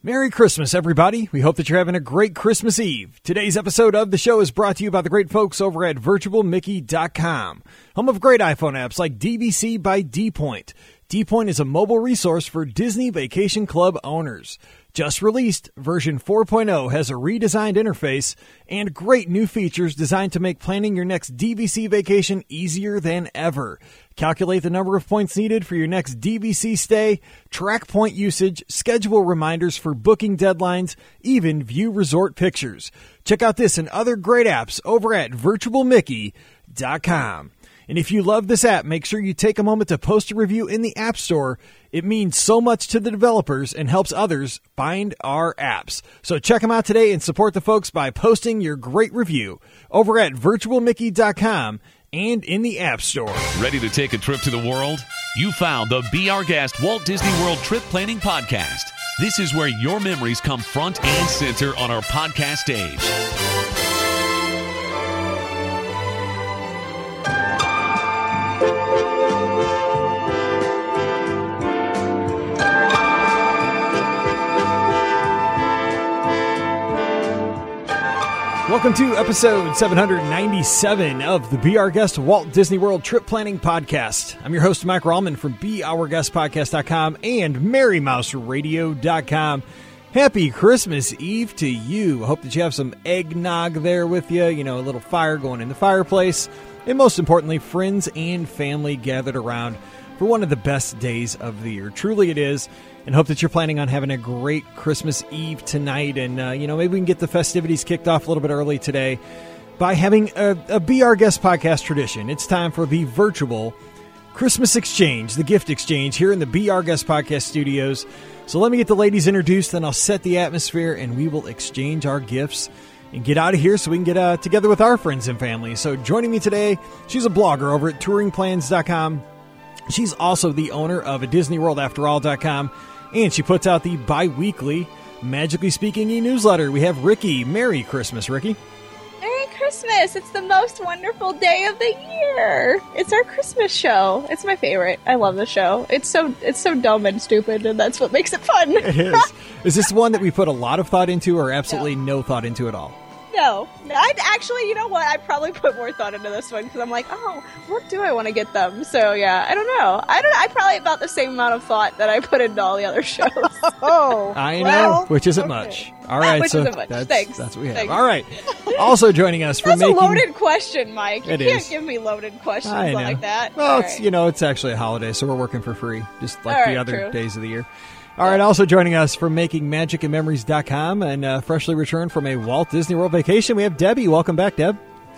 Merry Christmas, everybody. We hope that you're having a great Christmas Eve. Today's episode of the show is brought to you by the great folks over at virtualmickey.com, home of great iPhone apps like DVC by DPoint. DPoint is a mobile resource for Disney Vacation Club owners. Just released, version 4.0 has a redesigned interface and great new features designed to make planning your next DVC vacation easier than ever. Calculate the number of points needed for your next DVC stay, track point usage, schedule reminders for booking deadlines, even view resort pictures. Check out this and other great apps over at virtualmickey.com. And if you love this app, make sure you take a moment to post a review in the App Store. It means so much to the developers and helps others find our apps. So check them out today and support the folks by posting your great review over at virtualmickey.com and in the App Store. Ready to take a trip to the world? You found the Be Our Guest Walt Disney World Trip Planning Podcast. This is where your memories come front and center on our podcast stage. Welcome to episode 797 of the Be Our Guest Walt Disney World Trip Planning Podcast. I'm your host, Mike Rallman from BeOurGuestPodcast.com and MerryMouseRadio.com. Happy Christmas Eve to you. I hope that you have some eggnog there with you, a little fire going in the fireplace, and most importantly, friends and family gathered around for one of the best days of the year. Truly it is. And hope that you're planning on having a great Christmas Eve tonight. And, maybe we can get the festivities kicked off a little bit early today by having a Be Our Guest podcast tradition. It's time for the virtual Christmas exchange, the gift exchange here in the Be Our Guest podcast studios. So let me get the ladies introduced, then I'll set the atmosphere, and we will exchange our gifts and get out of here so we can get together with our friends and family. So joining me today, she's a blogger over at touringplans.com. She's also the owner of a DisneyWorldAfterAll.com. And she puts out the bi-weekly Magically Speaking e-newsletter. We have Ricky. Merry Christmas, Ricky. Merry Christmas. It's the most wonderful day of the year. It's our Christmas show. It's my favorite. I love the show. It's so dumb and stupid, and that's what makes it fun. It is. Is this one that we put a lot of thought into or absolutely no thought into at all? No. I'd actually, you know what? I probably put more thought into this one because I'm like, what do I want to get them? So, yeah, I don't know. I probably about the same amount of thought that I put into all the other shows. I know, which isn't much. All right, which isn't much. Thanks. That's what we have. Thanks. All right. Also joining us for That's making... a loaded question, Mike. You can't is. give me loaded questions I know. like that. Well, All it's right. it's actually a holiday, so we're working for free, just like All the right, other true. days of the year. All right, also joining us from MakingMagicAndMemories.com and freshly returned from a Walt Disney World vacation, we have Debbie. Welcome back, Deb.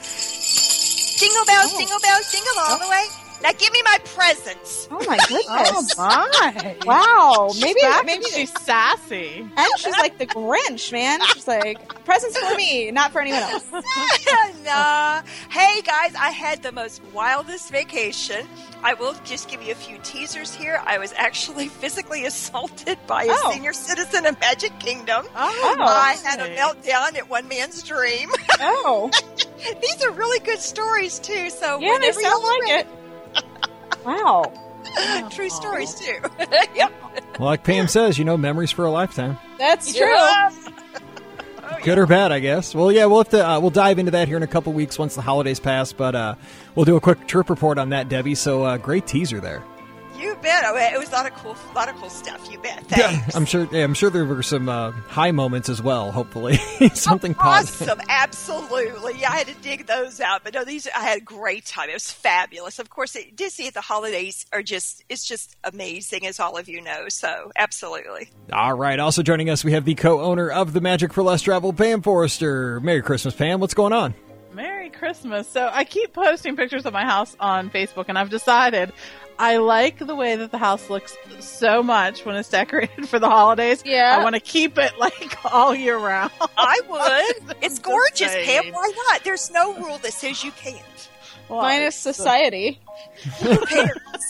Jingle bells, jingle all the way. Now give me my presents. Oh, my goodness. My. Wow. Maybe She's sassy. And she's like the Grinch, man. She's like, presents for me, not for anyone else. Nah. Hey, guys, I had the most wildest vacation. I will just give you a few teasers here. I was actually physically assaulted by a senior citizen of Magic Kingdom. I had a meltdown at one man's dream. Oh. These are really good stories, too. So Yeah, they whenever sound you're like ready- it. Wow. True stories, too. Yep. Well, like Pam says, memories for a lifetime. That's true. Yeah. Good or bad, I guess. Well, yeah, we'll have to we'll dive into that here in a couple weeks once the holidays pass, but we'll do a quick trip report on that, Debbie. So great teaser there. You bet. It was a lot of cool stuff. You bet. Thanks. I'm sure there were some high moments as well. Hopefully, something positive. Awesome. Absolutely. Yeah, I had to dig those out, but no, I had a great time. It was fabulous. Of course, Disney at the holidays it's just amazing, as all of you know. So, absolutely. All right. Also joining us, we have the co-owner of the Magic for Less Travel, Pam Forrester. Merry Christmas, Pam. What's going on? Merry Christmas. So I keep posting pictures of my house on Facebook, and I've decided I like the way that the house looks so much when it's decorated for the holidays. Yeah. I want to keep it like all year round. I would. It's gorgeous, saying. Pam. Why not? There's no rule that says you can't. Well, Minus society. Parents.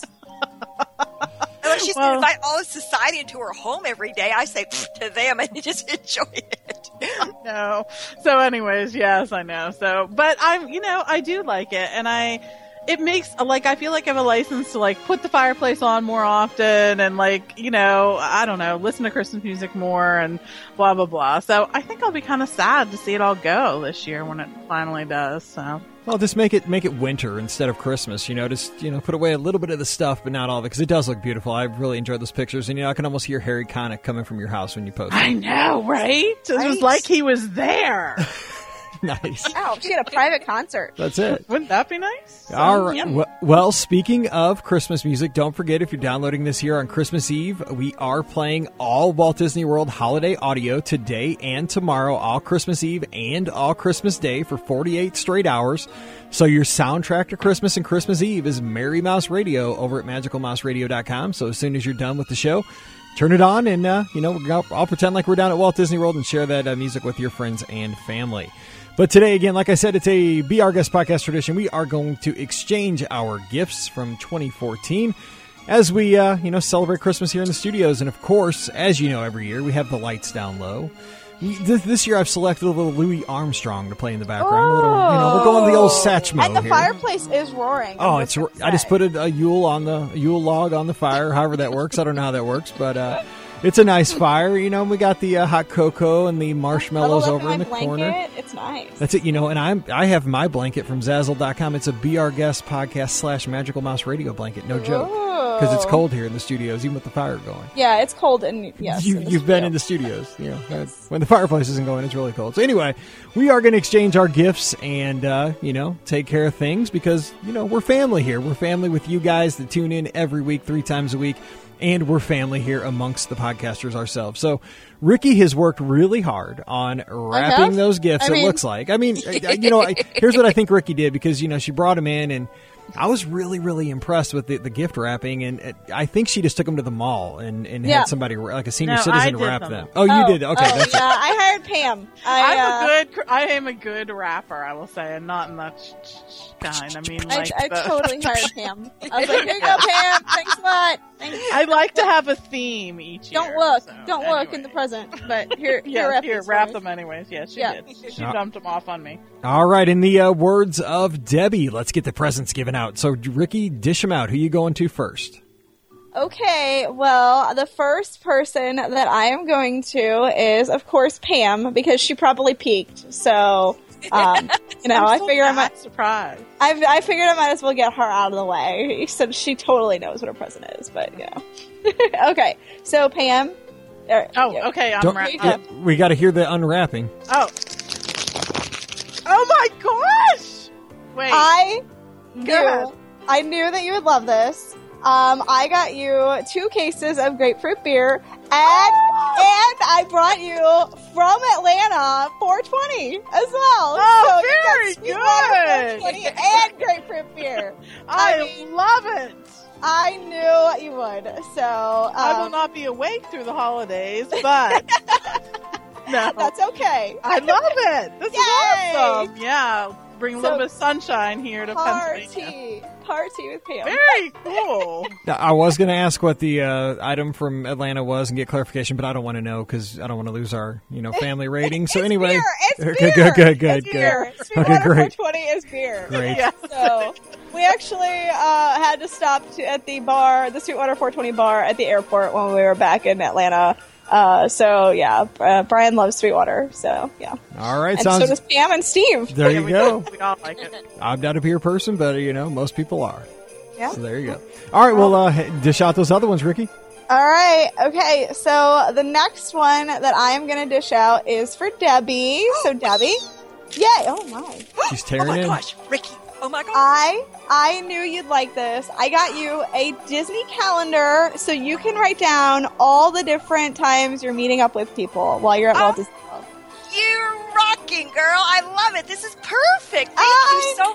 Unless she's going to invite all of society into her home every day, I say to them and just enjoy it. No. So anyways, yes, I know. So, but I do like it. And it makes, like, I feel like I have a license to, like, put the fireplace on more often and, like, you know, I don't know, listen to Christmas music more and blah, blah, blah. So I think I'll be kind of sad to see it all go this year when it finally does, so. Well, just make it winter instead of Christmas, you know, just, you know, put away a little bit of the stuff, but not all of it, because it does look beautiful. I really enjoyed those pictures, and, you know, I can almost hear Harry Connick coming from your house when you post it. I know, right? It was like he was there. Nice. Wow, she had a private concert. That's it. Wouldn't that be nice? All right. Well, speaking of Christmas music, don't forget, if you're downloading this here on Christmas Eve, we are playing all Walt Disney World holiday audio today and tomorrow, all Christmas Eve and all Christmas Day for 48 straight hours. So your soundtrack to Christmas and Christmas Eve is Merry Mouse Radio over at magicalmouseradio.com. So as soon as you're done with the show, turn it on and, you know, I'll pretend like we're down at Walt Disney World and share that music with your friends and family. But today, again, like I said, it's a Be Our Guest podcast tradition. We are going to exchange our gifts from 2014 as we, you know, celebrate Christmas here in the studios. And, of course, as you know, every year we have the lights down low. This year I've selected a little Louis Armstrong to play in the background. A little, you know, we're going the old Satchmo And the here. fireplace is roaring. Oh, I just put a Yule log on the fire, however that works. I don't know how that works, but it's a nice fire. You know, we got the hot cocoa and the marshmallows over in the corner. It's nice. That's it. You know, and I have my blanket from Zazzle.com. It's a Be Our Guest podcast / Magical Mouse Radio blanket. No joke. Because it's cold here in the studios, even with the fire going. Yeah, it's cold, and yes. You've been in the studios. You know, when the fireplace isn't going, it's really cold. So anyway, we are going to exchange our gifts and, you know, take care of things because, you know, we're family here. We're family with you guys that tune in every week, 3 times a week. And we're family here amongst the podcasters ourselves. So Ricky has worked really hard on wrapping those gifts, it looks like. I mean, you know, here's what I think Ricky did, because, you know, she brought him in, and I was really, really impressed with the gift wrapping, and I think she just took them to the mall and had somebody, like a senior citizen, wrap them. Oh, you did? Okay. Oh, yeah, I hired Pam. I am a good rapper, I will say, and not in that kind. I mean, like I totally hired Pam. I was like, here you go, Pam. Thanks a lot. Thanks. I like to have a theme each year. Don't look in the present, but here wrap them anyways. Yeah, she did. She dumped them off on me. All right, in the words of Debbie, let's get the presents given out. So, Ricky, dish them out. Who you going to first? Okay, well, the first person that I am going to is, of course, Pam, because she probably peaked. So, you know, I figured I might surprise. I figured I might as well get her out of the way, since she totally knows what her present is. But you know, okay. So, Pam. Okay. We got to hear the unwrapping. Oh my gosh! Wait. I knew that you would love this. I got you 2 cases of grapefruit beer, and I brought you from Atlanta 420 as well. Oh, so very good! 420 and grapefruit beer. I love it. I knew you would. So I will not be awake through the holidays, but no, that's okay. I love it. This is awesome. Yeah, bring a little bit of sunshine here to Pennsylvania. Party with Pam. Very cool. Now, I was going to ask what the item from Atlanta was and get clarification, but I don't want to know because I don't want to lose our, you know, family rating. So anyway, it's beer. Good. Beer. Okay, great. 420 is beer. Great. Yeah. So we actually had to stop at the bar, the Sweetwater 420 bar at the airport when we were back in Atlanta. So yeah, Brian loves Sweetwater. So yeah. All right. And so does Pam and Steve. There you go. We all like it. I'm not a beer person, but you know, most people are. Yeah. So there you go. All right. Well, dish out those other ones, Ricky. All right. Okay. So the next one that I am going to dish out is for Debbie. So Debbie. Yay. Oh my. She's tearing in. Oh my gosh, Ricky. Oh my gosh. I knew you'd like this. I got you a Disney calendar so you can write down all the different times you're meeting up with people while you're at Walt Disney World. You're rocking, girl. I love it. This is perfect. Thank you so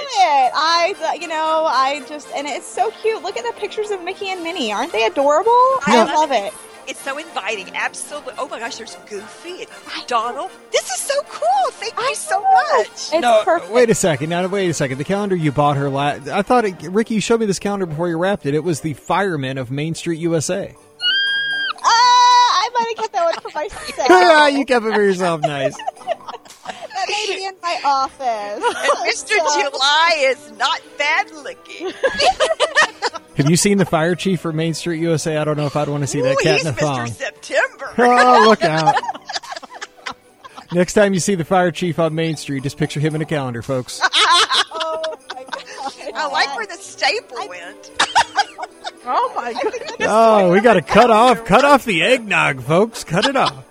much. And it's so cute. Look at the pictures of Mickey and Minnie. Aren't they adorable? Yeah. I love it. It's so inviting. Absolutely. Oh my gosh, there's Goofy and Donald. This is so cool. Thank you so much. It's perfect. Wait a second. The calendar you bought her I thought, Ricky, you showed me this calendar before you wrapped it. It was the firemen of Main Street, USA. I might have kept that one for myself. You kept it for yourself. Nice. That may be in my my office. And Mr. July is not bad looking. Have you seen the fire chief for Main Street USA? I don't know if I'd want to see that cat in a thong. Mr. September. Oh, look out. Next time you see the fire chief on Main Street, just picture him in a calendar, folks. Oh my God. I like where the staple went. Oh my goodness. Oh, we got to cut off the eggnog, folks. Cut it off.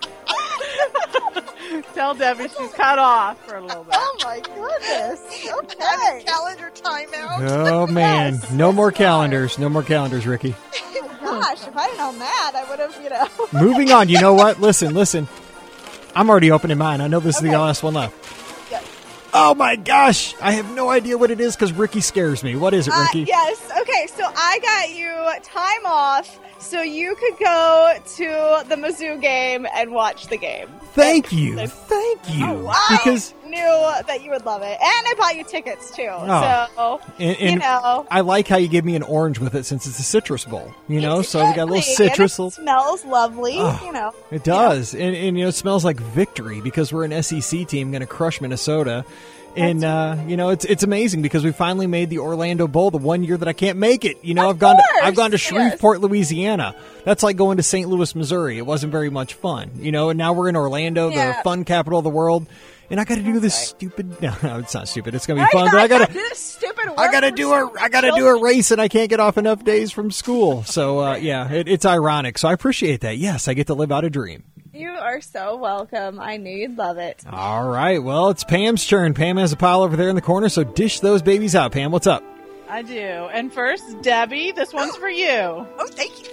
Tell Debbie she's cut off for a little bit. Oh my goodness. Okay. Having calendar timeout. Oh, man. Yes, No more calendars. No more calendars, Ricky. Gosh, if I'd known that, I would have, Moving on. You know what? Listen. I'm already opening mine. I know this is the last one left. Yes. Oh, my gosh. I have no idea what it is because Ricky scares me. What is it, Ricky? Yes. Okay, so I got you time off so you could go to the Mizzou game and watch the game. Thank you. Thank you. Oh, wow. Because I knew that you would love it. And I bought you tickets, too. Oh. So, and you know. I like how you give me an orange with it since it's a citrus bowl. You know, so we got a little Exactly. citrus. And it smells lovely, Oh. you know. It does. And you know, it smells like victory because we're an SEC team going to crush Minnesota. And, you know, it's amazing because we finally made the Orlando Bowl the one year that I can't make it. You know, I've gone to Shreveport, Louisiana. That's like going to St. Louis, Missouri. It wasn't very much fun, you know, and now we're in Orlando, the fun capital of the world. And I got to do this stupid. No, it's not stupid. It's gonna be fun. But I got to do a race, and I can't get off enough days from school. So yeah, it's ironic. So I appreciate that. Yes, I get to live out a dream. You are so welcome. I knew you'd love it. All right. Well, it's Pam's turn. Pam has a pile over there in the corner. So dish those babies out. Pam, what's up? I do. And first, Debbie, this one's for you. Oh, thank you.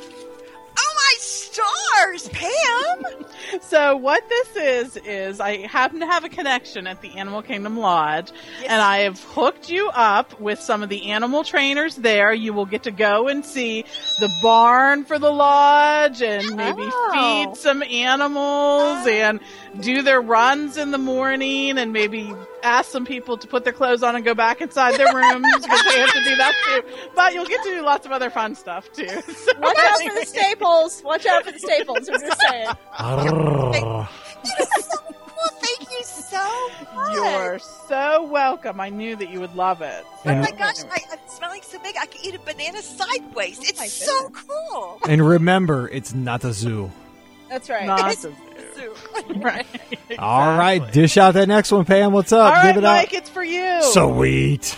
Oh, my stars, Pam! So what this is I happen to have a connection at the Animal Kingdom Lodge, and I have hooked you up with some of the animal trainers there. You will get to go and see the barn for the lodge and maybe feed some animals and do their runs in the morning and maybe ask some people to put their clothes on and go back inside their rooms because they have to do that too. But you'll get to do lots of other fun stuff too. So Watch out for the staples. Watch out for the staples. I'm just saying. Well, thank you so much. You're so welcome. I knew that you would love it. Oh my gosh, I'm smelling so big I can eat a banana sideways. It's so cool. And remember, it's not a zoo. That's right. Not It's a zoo. right. All right. Dish out that next one, Pam. What's up? All right, Give it Mike, up. it's for you. Sweet.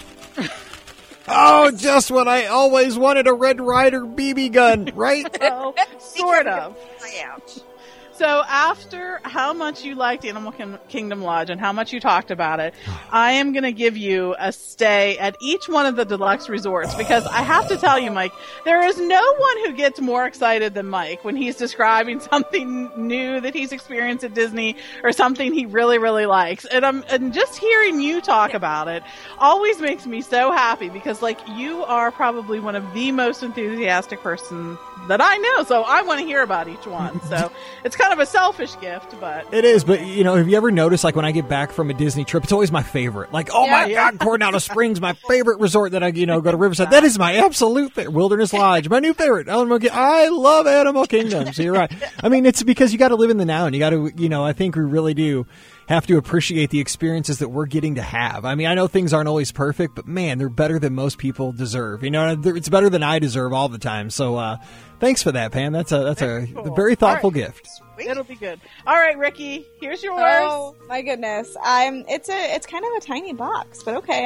Oh, just when I always wanted a Red Ryder BB gun, right? Well, sort of. Ouch. So after how much you liked Animal Kingdom Lodge and how much you talked about it, I am going to give you a stay at each one of the deluxe resorts because I have to tell you, Mike, there is no one who gets more excited than Mike when he's describing something new that he's experienced at Disney or something he really, really likes. And just hearing you talk about it always makes me so happy because, like, you are probably one of the most enthusiastic person that I know. So I want to hear about each one. So it's kind of a selfish gift, but It is, but you know, have you ever noticed, like when I get back from a Disney trip, it's always my favorite. Like, oh my God, Coronado Springs, my favorite resort that I, go to Riverside. That is my absolute favorite. Wilderness Lodge, my new favorite. I love Animal Kingdom. So you're right. I mean, it's because you got to live in the now, and you got to, I think we really do have to appreciate the experiences that we're getting to have. I mean, I know things aren't always perfect, but man, they're better than most people deserve. It's better than I deserve all the time. So, thanks for that, Pam. That's a very thoughtful gift. it'll be good. All right, Ricky, here's yours. Oh my goodness. It's kind of a tiny box, but okay.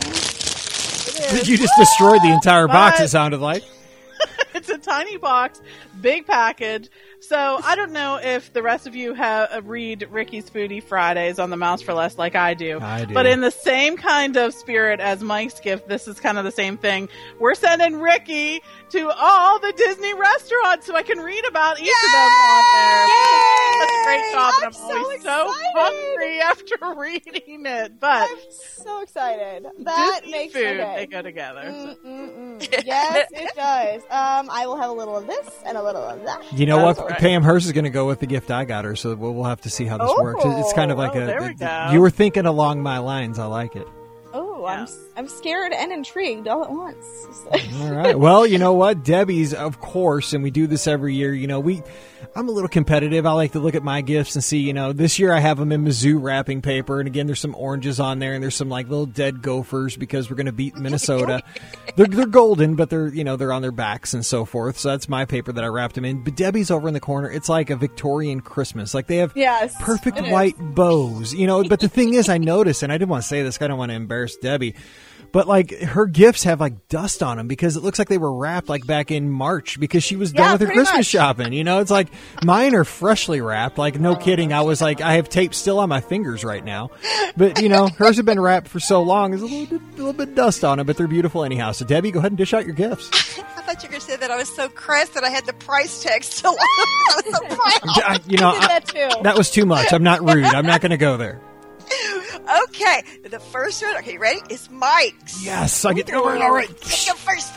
You just destroyed the entire box, it sounded like. It's a tiny box, big package. So I don't know if the rest of you read Ricky's Foodie Fridays on the Mouse for Less like I do. But in the same kind of spirit as Mike's gift, this is kind of the same thing. We're sending Ricky to all the Disney restaurants so I can read about each of them on there. That's a great job, and I'm always so hungry after reading it. But I'm so excited. That Disney makes food, my day. they go together. Yes, it does. I will have a little of this and a little of that. You know what? That's right. Pam, hers is going to go with the gift I got her, so we'll have to see how this works. It's kind of like there we go. you were thinking along my lines. I like it. Oh, Yeah. I'm scared and intrigued all at once. All right. Well, you know what? Debbie's, of course, and we do this every year. I'm a little competitive. I like to look at my gifts and see, this year I have them in Mizzou wrapping paper. And again, there's some oranges on there and there's some like little dead gophers because we're going to beat Minnesota. They're golden, but they're on their backs and so forth. So that's my paper that I wrapped them in. But Debbie's over in the corner. It's like a Victorian Christmas. Like they have perfect white bows, but the thing is I noticed, and I didn't want to say this, I don't want to embarrass Debbie, but like her gifts have like dust on them because it looks like they were wrapped like back in March because she was done with her Christmas shopping. It's like mine are freshly wrapped. Like no kidding. I was like, I have tape still on my fingers right now, but hers have been wrapped for so long. There's a little bit of dust on them, but they're beautiful anyhow. So Debbie, go ahead and dish out your gifts. I thought you were going to say that I was so crest that I had the price tag still on. I was so proud. That was too much. I'm not rude. I'm not going to go there. Okay, the first one. Okay, you ready? It's Mike's. Yes, I get to go. All right. Take it first.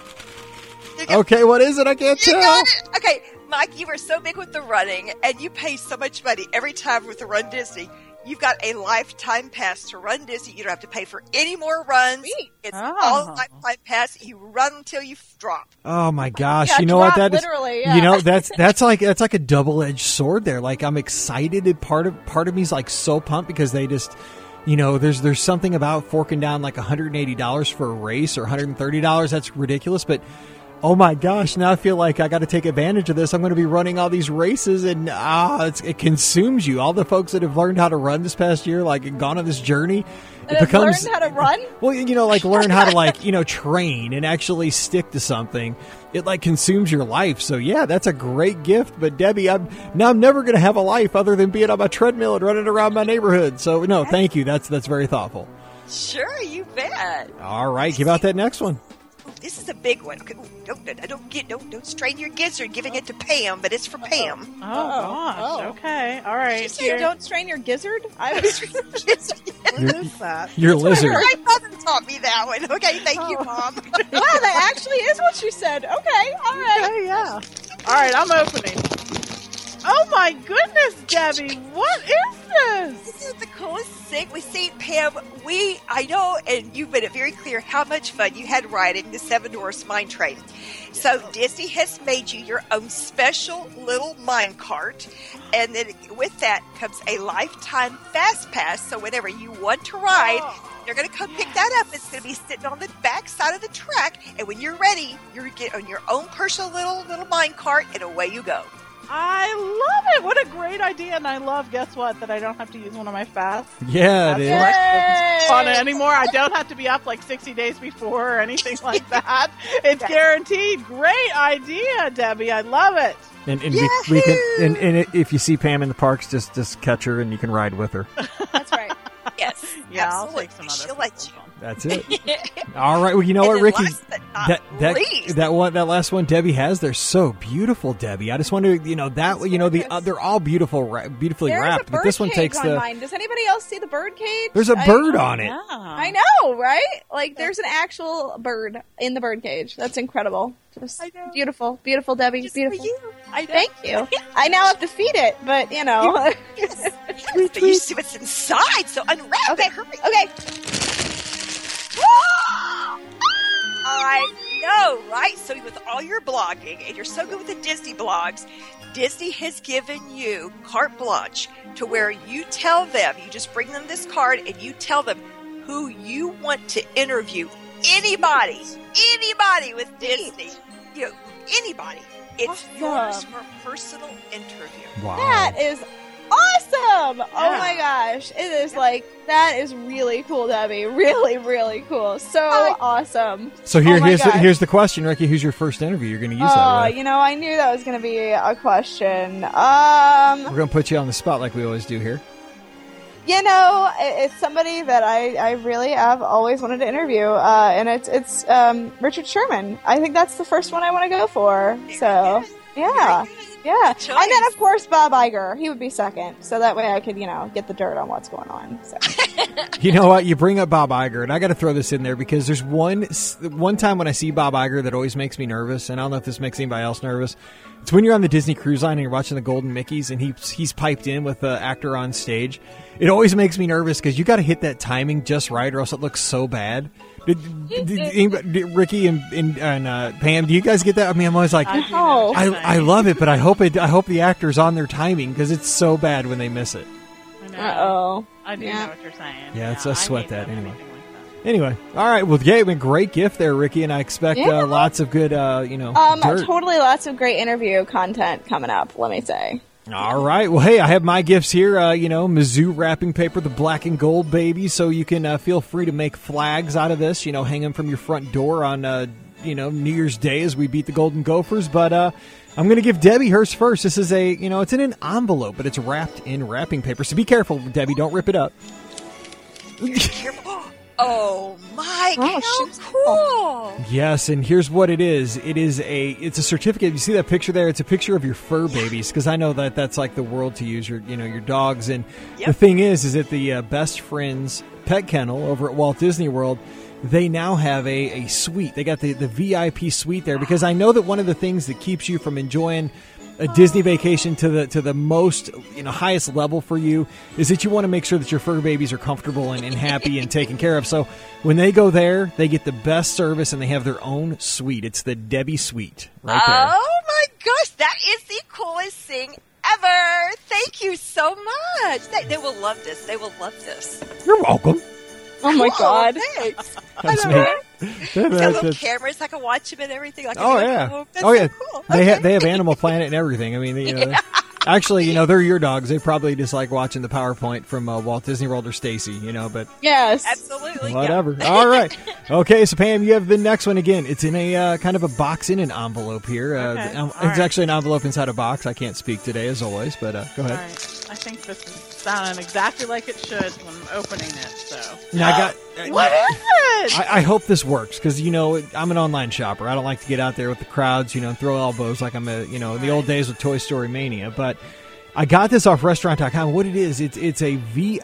Okay, what is it? I can't tell. Got it. Okay, Mike, you are so big with the running, and you pay so much money every time with the Run Disney. You've got a lifetime pass to Run Disney. You don't have to pay for any more runs. Sweet. It's all lifetime pass. You run until you drop. Oh my gosh! Yeah, you know what that is? Literally, yeah. That's like a double-edged sword there. Like I'm excited, and part of me is like so pumped because they just. There's something about forking down like $180 for a race or $130. That's ridiculous. But, oh my gosh, now I feel like I got to take advantage of this. I'm going to be running all these races and it consumes you. All the folks that have learned how to run this past year, like and gone on this journey. It becomes learn how to run? Well, learn how to train and actually stick to something. It like consumes your life. So yeah, that's a great gift. But Debbie, I'm never going to have a life other than being on my treadmill and running around my neighborhood. So no, thank you. That's very thoughtful. Sure, you bet. All right, give out that next one. This is a big one. Okay, don't strain your gizzard giving it to Pam, but it's for Pam. Oh gosh. Okay. All right. Did you say don't strain your gizzard? I was What is that? Your lizard. My mother taught me that one. Okay, thank you, Mom. Wow, that actually is what she said. Okay, all right. Okay, yeah. All right, I'm opening. Oh my goodness, Debbie, what is this? This is the coolest thing. We see, Pam, I know, and you've made it very clear how much fun you had riding the Seven Dwarfs Mine Train. So Disney has made you your own special little mine cart, and then with that comes a lifetime fast pass. So whenever you want to ride, you're going to come pick that up. It's going to be sitting on the back side of the track, and when you're ready, you get on your own personal little mine cart, and away you go. I love it. What a great idea. And I love, guess what, that I don't have to use one of my fasts. Yeah, it is. On it anymore. I don't have to be up like 60 days before or anything like that. It's guaranteed. Great idea, Debbie. I love it. And we can if you see Pam in the parks, just catch her and you can ride with her. That's right. Yes. Yeah, absolutely. I'll take some other. She'll let you. That's it. All right. Well, you know what, Ricky? That last one Debbie has, they're so beautiful, Debbie. I just wonder, they're all beautifully wrapped, but this one takes the. Mine. Does anybody else see the bird cage? There's a bird on it. Yeah. I know, right? Like there's an actual bird in the bird cage. That's incredible. Just beautiful, beautiful, Debbie. Just beautiful. For you. Thank you. I now have to feed it, but Yes. But you see what's inside, so unwrap it. Hurry. Okay. I know, right? So with all your blogging, and you're so good with the Disney blogs, Disney has given you carte blanche to where you tell them, you just bring them this card and you tell them who you want to interview. Anybody with Disney, anybody. It's yours for a personal interview. Wow. That is awesome! Yeah. Oh my gosh. It is that is really cool, Debbie. Really, really cool. So awesome. So here's the question, Ricky. Who's your first interview you're going to use that way? I knew that was going to be a question. We're going to put you on the spot like we always do here. It's somebody that I really have always wanted to interview, and it's Richard Sherman. I think that's the first one I want to go for. So, yeah. Yeah. Choice. And then, of course, Bob Iger. He would be second. So that way I could, get the dirt on what's going on. So. You know what? You bring up Bob Iger, and I got to throw this in there because there's one time when I see Bob Iger that always makes me nervous, and I don't know if this makes anybody else nervous. It's when you're on the Disney Cruise Line and you're watching the Golden Mickeys, and he's piped in with the actor on stage. It always makes me nervous because you got to hit that timing just right, or else it looks so bad. Did Ricky and Pam, do you guys get that? I mean, I'm always like, I love it, but I hope the actor's on their timing because it's so bad when they miss it. Uh-oh. I do know what you're saying. Yeah, it's I sweat that anyway. Anyway, all right. Well, gave a great gift there, Ricky, and I expect lots of good, dirt. Totally lots of great interview content coming up, let me say. All right. Well, hey, I have my gifts here, Mizzou wrapping paper, the black and gold baby, so you can feel free to make flags out of this, hang them from your front door on, New Year's Day as we beat the Golden Gophers. But I'm going to give Debbie hers first. This is it's in an envelope, but it's wrapped in wrapping paper. So be careful, Debbie. Don't rip it up. Be careful. Oh my God, how cool. Yes, and here's what it is. It's a certificate. You see that picture there? It's a picture of your fur babies, because I know that's like the world to use, your dogs. And the thing is that the Best Friends Pet Kennel over at Walt Disney World, they now have a suite. They got the VIP suite there, because I know that one of the things that keeps you from enjoying a Disney vacation to the most highest level for you is that you want to make sure that your fur babies are comfortable and happy and taken care of. So when they go there, they get the best service and they have their own suite. It's the Debbie Suite right there. Oh my gosh, that is the coolest thing ever. Thank you so much. They will love this. They will love this. You're welcome. Oh my God. Thanks. That's I me. know, right? It's got little cameras. I can watch them and everything. Like, oh yeah. That's oh yeah. So cool. They have Animal Planet and everything. I mean, actually, they're your dogs. They probably just like watching the PowerPoint from Walt Disney World or Stacy. But yes, absolutely. Whatever. Yeah. All right. Okay. So Pam, you have the next one again. It's in a kind of a box in an envelope here. Okay. It's actually an envelope inside a box. I can't speak today, as always, but go ahead. All right. I think this is sounding exactly like it should when I'm opening it. So now what is it? I hope this works because I'm an online shopper. I don't like to get out there with the crowds, and throw elbows like I'm in the old days with Toy Story Mania. But I got this off Restaurant.com. What it is, it's a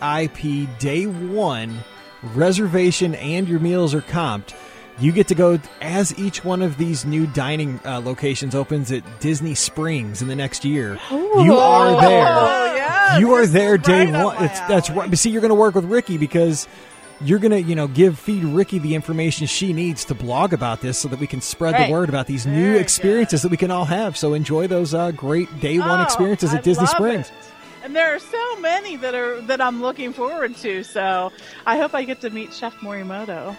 VIP day one reservation, and your meals are comped. You get to go as each one of these new dining locations opens at Disney Springs in the next year. Ooh. You are there. Oh, yeah, you are there day right one. That's right. But see, you're going to work with Ricky because you're going to feed Ricky the information she needs to blog about this so that we can spread the word about these new experiences that we can all have. So enjoy those great day one experiences at Disney Springs. And there are so many that I'm looking forward to. So I hope I get to meet Chef Morimoto.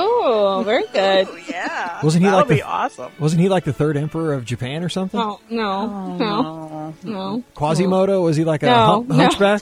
Oh, very good. Ooh, yeah. Wasn't he That like would be awesome? Wasn't he like the third emperor of Japan or something? Oh, no. Quasimodo? Was he like a hunchback?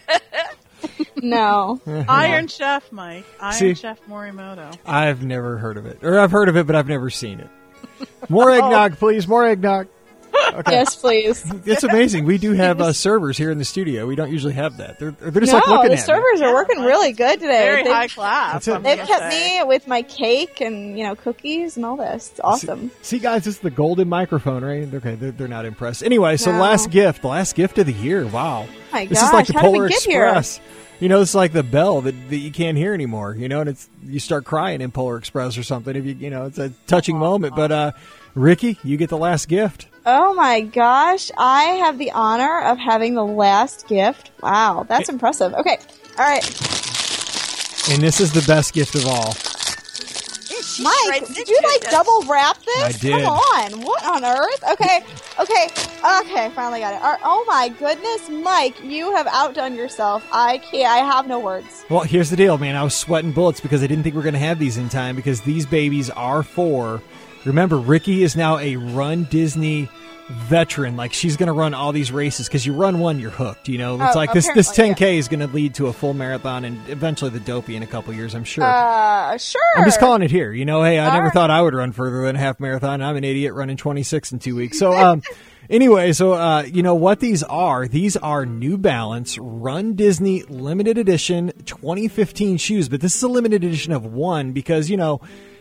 No. Iron Chef, Mike. Chef Morimoto. I've never heard of it. Or I've heard of it, but I've never seen it. More eggnog, please. More eggnog. Okay. Yes, please. It's amazing. We do have servers here in the studio. We don't usually have that. They're just like looking at me. The servers are working really good today. Very high class. They've kept me with my cake and cookies and all this. It's awesome. See, guys, this is the golden microphone, right? Okay, they're not impressed. Anyway, so the last gift of the year. Wow. Oh my this gosh, is like the how did we Polar get Express. Here? It's like the bell that you can't hear anymore. And you start crying in Polar Express or something. If it's a touching moment. But Ricky, you get the last gift. Oh my gosh, I have the honor of having the last gift. Wow, that's impressive. Okay, all right. And this is the best gift of all. Mike, did you double wrap this? I did. Come on, what on earth? Okay, finally got it. Oh my goodness, Mike, you have outdone yourself. I have no words. Well, here's the deal, man. I was sweating bullets because I didn't think we were going to have these in time because these babies are for... Remember, Ricky is now a Run Disney veteran. Like, she's going to run all these races because you run one, you're hooked. It's like this 10K is going to lead to a full marathon and eventually the Dopey in a couple years, I'm sure. Sure. I'm just calling it here. Hey, I never thought I would run further than a half marathon. I'm an idiot running 26 in 2 weeks. So, anyway, what these are? These are New Balance Run Disney limited edition 2015 shoes, but this is a limited edition of one because,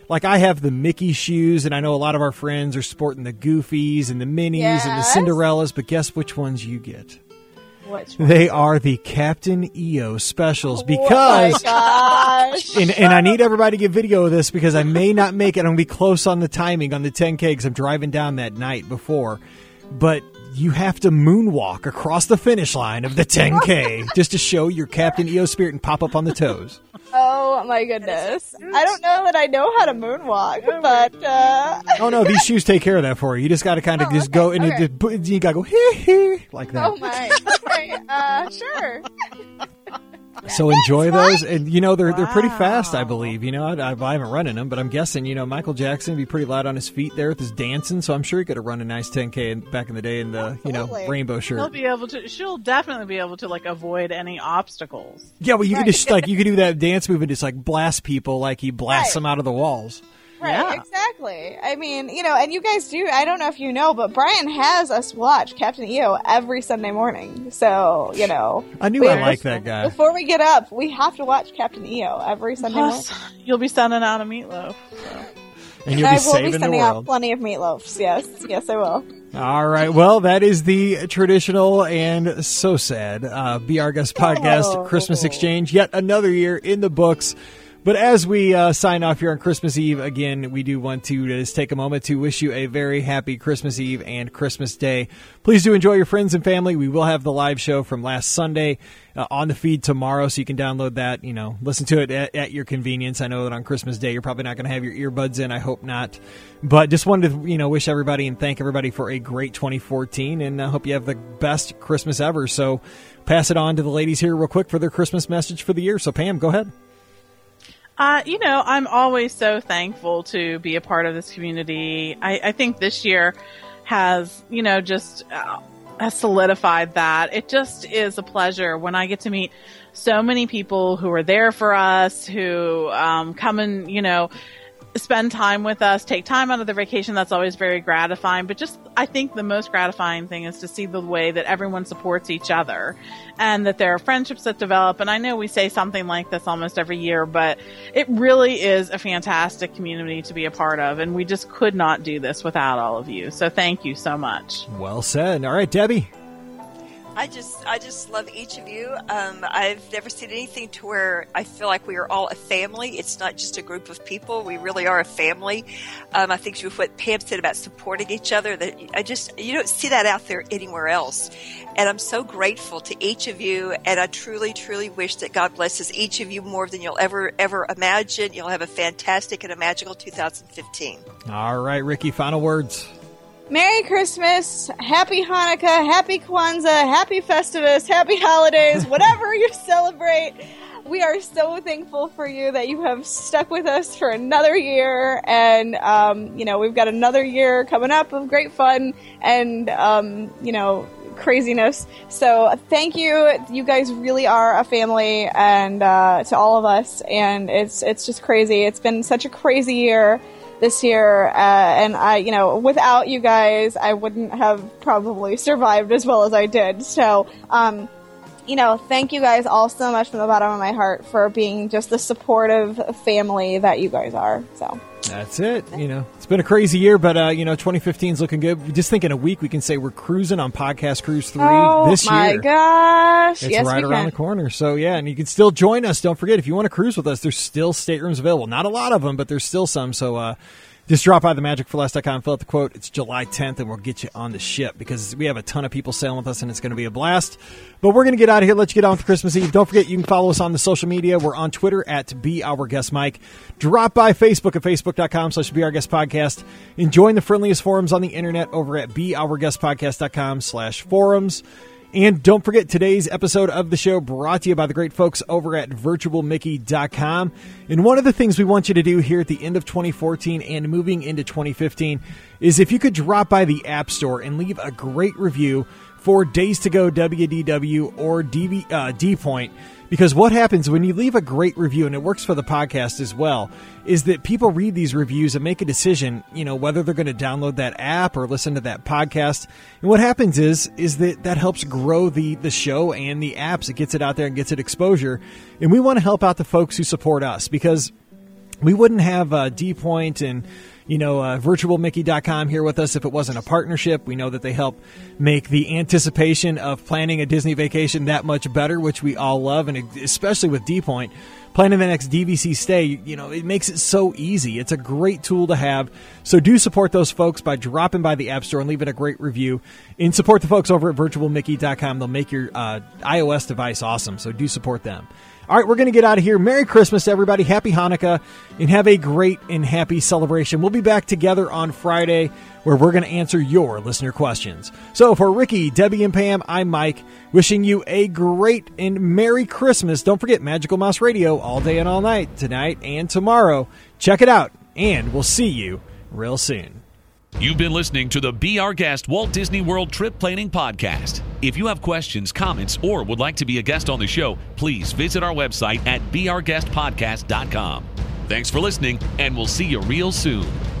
like I have the Mickey shoes, and I know a lot of our friends are sporting the Goofies and the Minis and the Cinderellas, but guess which ones you get? They are the Captain EO specials because, and I need everybody to get video of this because I may not make it. I'm going to be close on the timing on the 10K because I'm driving down that night before. But you have to moonwalk across the finish line of the 10K just to show your Captain EO spirit and pop up on the toes. Oh my goodness. I don't know that I know how to moonwalk, but oh no, these shoes take care of that for you. You just got to kind of just go and you got to go hee hee like that. Oh my. Okay, sure. So enjoy those, and they're pretty fast, I believe. I haven't run in them, but I'm guessing Michael Jackson would be pretty light on his feet there with his dancing. So I'm sure he could have run a nice 10K back in the day in the rainbow shirt. She'll definitely be able to like avoid any obstacles. Yeah, well, you could just you could do that dance move and just like blast people like he blasts them out of the walls. Right, exactly. I mean, and you guys do, I don't know if you know, but Brian has us watch Captain EO every Sunday morning. So, I knew I liked that guy. Before we get up, we have to watch Captain EO every Sunday morning. You'll be sending out a meatloaf. So. And you'll be saving the world. I will be sending out plenty of meatloafs, yes. Yes, I will. All right. Well, that is the traditional and so sad Be Our Guest podcast Christmas exchange. Yet another year in the books. But as we sign off here on Christmas Eve, again, we do want to just take a moment to wish you a very happy Christmas Eve and Christmas Day. Please do enjoy your friends and family. We will have the live show from last Sunday on the feed tomorrow, so you can download that, listen to it at your convenience. I know that on Christmas Day, you're probably not going to have your earbuds in. I hope not. But just wanted to, wish everybody and thank everybody for a great 2014, and I hope you have the best Christmas ever. So pass it on to the ladies here real quick for their Christmas message for the year. So Pam, go ahead. I'm always so thankful to be a part of this community. I think this year has, just has solidified that. It just is a pleasure when I get to meet so many people who are there for us, who come and, spend time with us, take time out of their vacation. That's always very gratifying. But I think the most gratifying thing is to see the way that everyone supports each other and that there are friendships that develop. And I know we say something like this almost every year, but it really is a fantastic community to be a part of. And we just could not do this without all of you. So thank you so much. Well said. All right, Debbie. I just love each of you. I've never seen anything to where I feel like we are all a family. It's not just a group of people. We really are a family. I think what Pam said about supporting each other, that you don't see that out there anywhere else. And I'm so grateful to each of you. And I truly, truly wish that God blesses each of you more than you'll ever imagine. You'll have a fantastic and a magical 2015. All right, Ricky, final words. Merry Christmas, Happy Hanukkah, Happy Kwanzaa, Happy Festivus, Happy Holidays, whatever you celebrate. We are so thankful for you that you have stuck with us for another year. And, we've got another year coming up of great fun and, craziness. So thank you. You guys really are a family and to all of us. And it's just crazy. It's been such a crazy year this year, and I, without you guys, I wouldn't have probably survived as well as I did. So, thank you guys all so much from the bottom of my heart for being just the supportive family that you guys are. So that's it. It's been a crazy year, but 2015 is looking good. Just think in a week we can say we're cruising on Podcast Cruise 3 this year. Oh my gosh! It's right around the corner. So yeah, and you can still join us. Don't forget, if you want to cruise with us, there's still staterooms available. Not a lot of them, but there's still some. So just drop by themagicforless.com, fill out the quote. It's July 10th, and we'll get you on the ship because we have a ton of people sailing with us, and it's going to be a blast. But we're going to get out of here. Let's get on with Christmas Eve. Don't forget, you can follow us on the social media. We're on Twitter at Be Our Guest Mike. Drop by Facebook at facebook.com/Be Our Guest Podcast. And join the friendliest forums on the internet over at beourguestpodcast.com/forums. And don't forget, today's episode of the show brought to you by the great folks over at virtualmickey.com. And one of the things we want you to do here at the end of 2014 and moving into 2015 is if you could drop by the App Store and leave a great review for Days to Go WDW or D Point. Because what happens when you leave a great review, and it works for the podcast as well, is that people read these reviews and make a decision, whether they're going to download that app or listen to that podcast. And what happens is that helps grow the show and the apps. It gets it out there and gets it exposure. And we want to help out the folks who support us because We wouldn't have D-Point and virtualmickey.com here with us if it wasn't a partnership. We know that they help make the anticipation of planning a Disney vacation that much better, which we all love, and especially with D-Point. Planning the next DVC stay, it makes it so easy. It's a great tool to have. So do support those folks by dropping by the App Store and leaving a great review. And support the folks over at virtualmickey.com. They'll make your iOS device awesome. So do support them. All right, we're going to get out of here. Merry Christmas, everybody. Happy Hanukkah, and have a great and happy celebration. We'll be back together on Friday where we're going to answer your listener questions. So for Ricky, Debbie, and Pam, I'm Mike, wishing you a great and Merry Christmas. Don't forget Magical Mouse Radio all day and all night, tonight and tomorrow. Check it out, and we'll see you real soon. You've been listening to the Be Our Guest Walt Disney World Trip Planning Podcast. If you have questions, comments, or would like to be a guest on the show, please visit our website at beourguestpodcast.com. Thanks for listening, and we'll see you real soon.